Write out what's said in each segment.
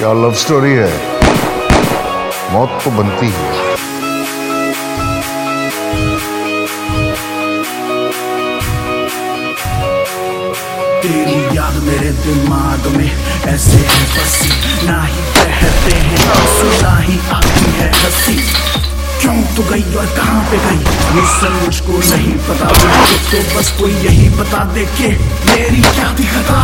क्या love story है। मौत तो बनती है। तेरी याद मेरे दिमाग में ऐसे है बसी, ना ही बहते हैं आंसू ना ही आती है हंसी। क्यों तो गई और कहाँ पे गई ये सब मुझको नहीं पता, मुझको तो बस कोई यही बता दे कि मेरी क्या थी खता।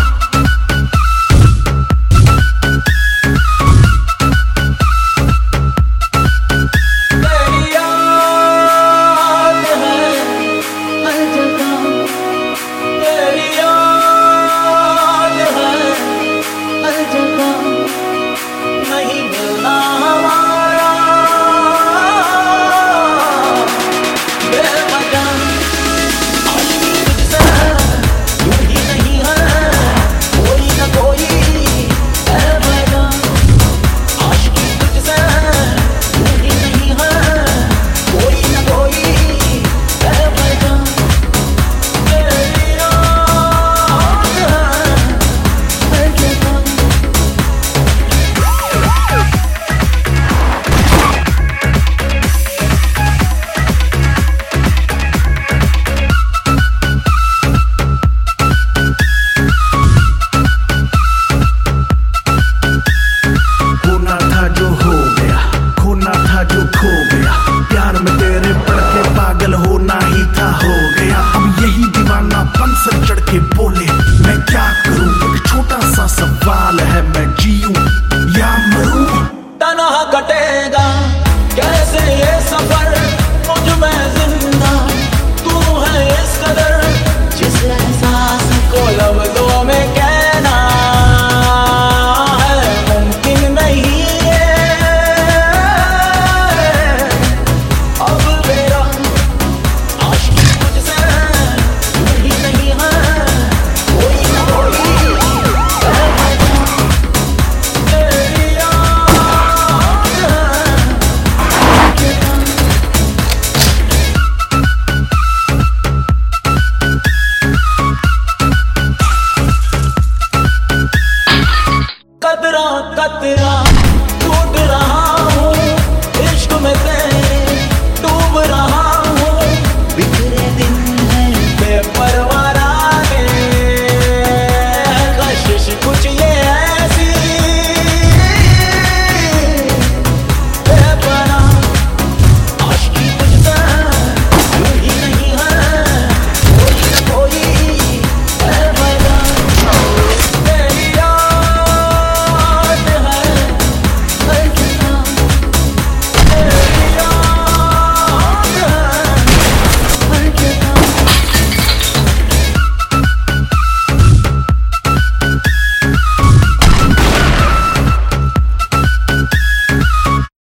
प्यार में तेरे पड़ के पागल होना ही था, हो गया। अब यही दीवाना पन सर चढ़ के बोले मैं क्या करूं, एक छोटा सा सवाल है मैं जीऊं या मरूं। तन्हा कटेगा